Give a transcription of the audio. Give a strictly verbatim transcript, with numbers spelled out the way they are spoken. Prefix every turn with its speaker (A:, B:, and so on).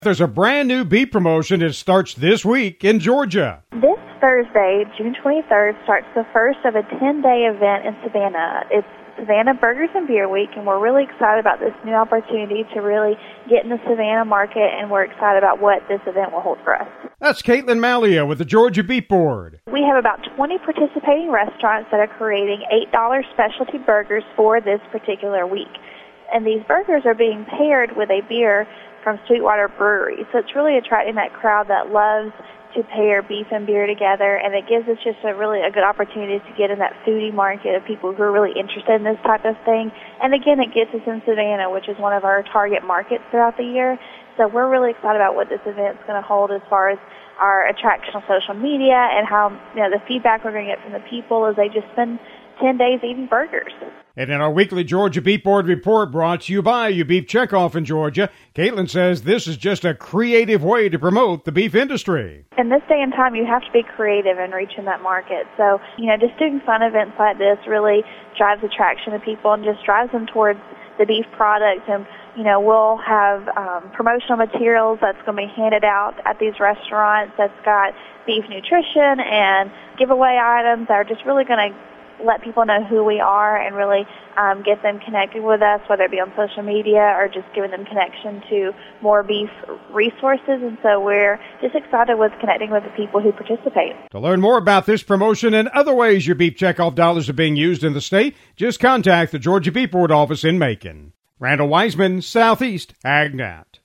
A: There's a brand new beef promotion that starts this week in Georgia.
B: This Thursday, June twenty-third, starts the first of a ten-day event in Savannah. It's Savannah Burgers and Beer Week, and we're really excited about this new opportunity to really get in the Savannah market, and we're excited about what this event will hold for us.
A: That's Caitlin Malia with the Georgia Beef Board.
B: We have about twenty participating restaurants that are creating eight dollar specialty burgers for this particular week. And these burgers are being paired with a beer from Sweetwater Brewery. So it's really attracting that crowd that loves to pair beef and beer together, and it gives us just a really a good opportunity to get in that foodie market of people who are really interested in this type of thing. And again, it gets us in Savannah, which is one of our target markets throughout the year. So we're really excited about what this event's going to hold as far as our attraction on social media and how, you know, the feedback we're going to get from the people as they just spend ten days eating burgers.
A: And in our weekly Georgia Beef Board report brought to you by You Beef Checkoff in Georgia, Caitlin says this is just a creative way to promote the beef industry.
B: In this day and time, you have to be creative in reaching that market. So, you know, just doing fun events like this really drives attraction to people and just drives them towards the beef products. And, you know, we'll have um, promotional materials that's going to be handed out at these restaurants that's got beef nutrition and giveaway items that are just really going to let people know who we are and really um, get them connected with us, whether it be on social media or just giving them connection to more beef resources. And so we're just excited with connecting with the people who participate.
A: To learn more about this promotion and other ways your beef checkoff dollars are being used in the state, just contact the Georgia Beef Board office in Macon. Randall Wiseman, Southeast AgNet.